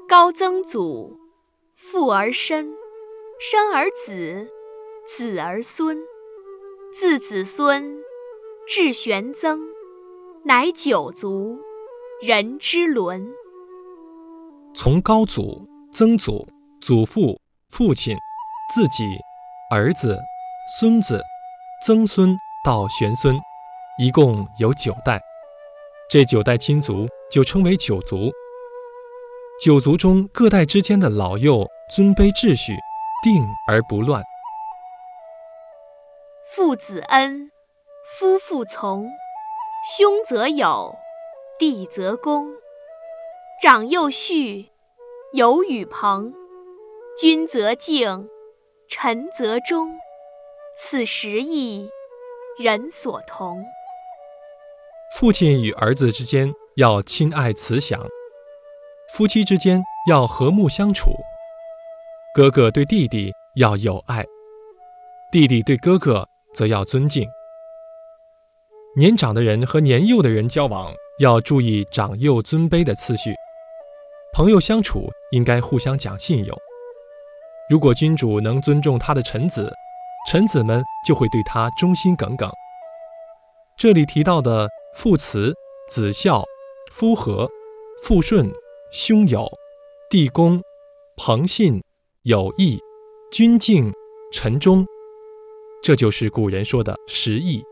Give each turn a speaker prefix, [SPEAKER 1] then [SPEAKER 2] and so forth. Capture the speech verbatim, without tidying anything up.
[SPEAKER 1] 高曾祖，父而身，生而子，子而孙，自子孙至玄曾，乃九族，人之伦。
[SPEAKER 2] 从高祖、曾祖、祖父、父亲、自己、儿子、孙子、曾孙到玄孙，一共有九代。这九代亲族就称为九族。九族中各代之间的老幼尊卑秩序定而不乱。
[SPEAKER 1] 父子恩，夫妇从，兄则友，弟则恭，长幼序，友与朋，君则敬，臣则忠，此十义，人所同。
[SPEAKER 2] 父亲与儿子之间要亲爱慈祥，夫妻之间要和睦相处，哥哥对弟弟要友爱，弟弟对哥哥则要尊敬。年长的人和年幼的人交往要注意长幼尊卑的次序，朋友相处应该互相讲信用。如果君主能尊重他的臣子，臣子们就会对他忠心耿耿。这里提到的父慈、子孝、夫和、父顺、兄友、弟恭、朋信、友义、君敬、臣忠，这就是古人说的十义。